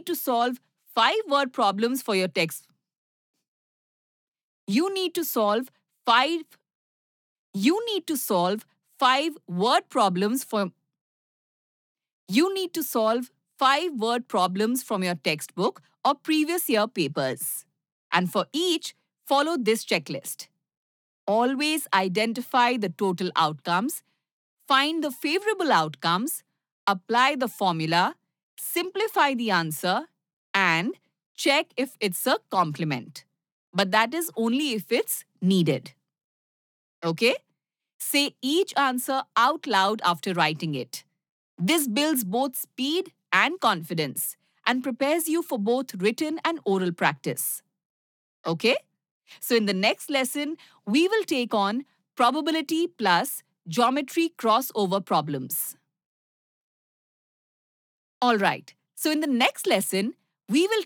to solve 5-word problems for your text. You need to solve 5-word problems for You need to solve 5-word problems from your textbook or previous year papers. And for each, follow this checklist. Always identify the total outcomes, find the favorable outcomes, apply the formula, simplify the answer, and check if it's a complement. But that is only if it's needed. Okay? Say each answer out loud after writing it. This builds both speed and confidence and prepares you for both written and oral practice. Okay? So in the next lesson, we will take on probability plus geometry crossover problems. All right. So in the next lesson, we will